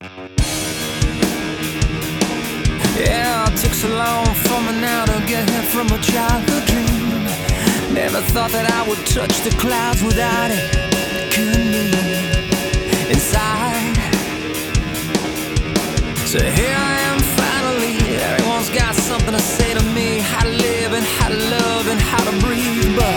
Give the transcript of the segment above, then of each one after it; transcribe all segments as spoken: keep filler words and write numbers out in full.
Yeah, it took so long for me now to get here from a childhood dream. Never thought that I would touch the clouds without it killing me inside. So here I am finally. Everyone's got something to say to me. How to live and how to love and how to breathe, but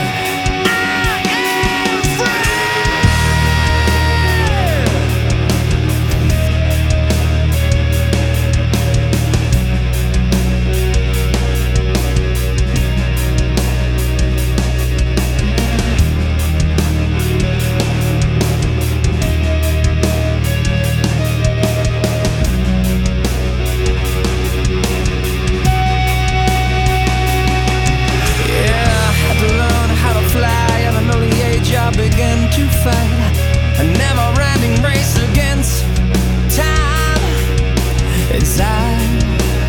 I began to fight a never-ending race against time inside.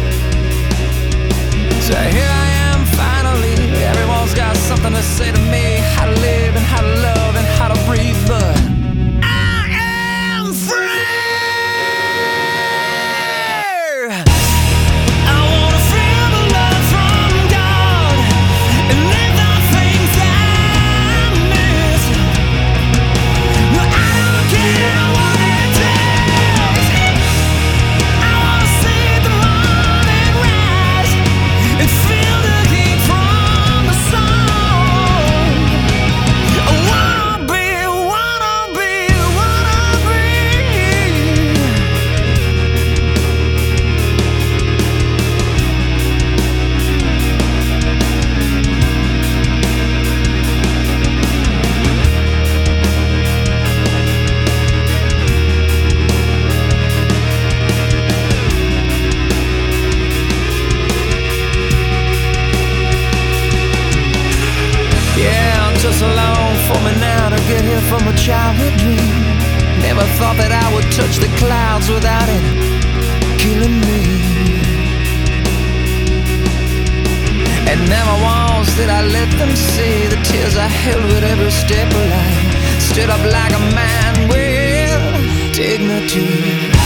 So here I am finally. Everyone's got something to say to me. How to live and how to love and how to breathe, but I am free. I wanna feel the love from God and live the things that so long for me now to get here from a childhood dream. Never thought that I would touch the clouds without it killing me. And never once did I let them see the tears I held with every step of life. Stood up like a man with dignity.